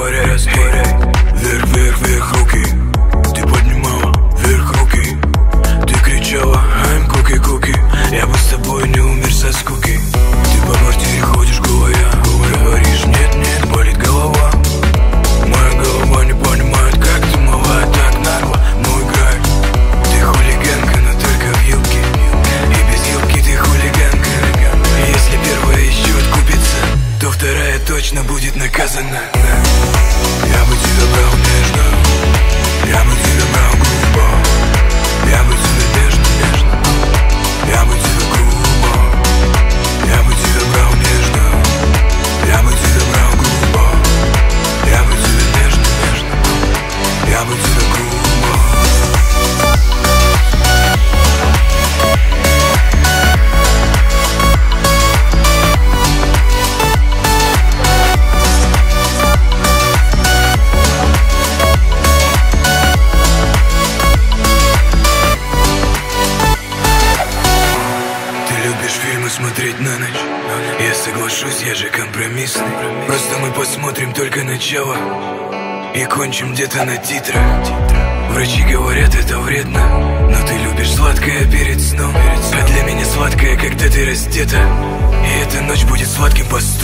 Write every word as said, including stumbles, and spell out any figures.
распоряй, распоряй. Вверх, вверх, вверх руки. Ты поднимала вверх руки. Ты кричала I'm cookie, cookie. Я бы с тобой не умер со скуки. Ты по квартире ходишь голая, говоришь нет, нет, болит голова. Моя голова не понимает, как ты могла так нагло. Ну играй. Ты хулиганка, но только в юбке. И без юбки ты хулиганка. И если первая еще откупится, то вторая точно будет наказана. Я бы тебя брал нежно. Я бы тебя брал грубо. Я бы тебя нежно, нежно. Я бы тебя грубо. Я бы тебя брал нежно. Я бы тебя брал грубо. Я бы тебя нежно, нежно. Я бы тебя грубо. Смотреть на ночь, я соглашусь, я же компромиссный. Просто мы посмотрим только начало и кончим где-то на титрах. Врачи говорят, это вредно, но ты любишь сладкое перед сном. А для меня сладкое, когда ты раздета. И эта ночь будет сладким по сну.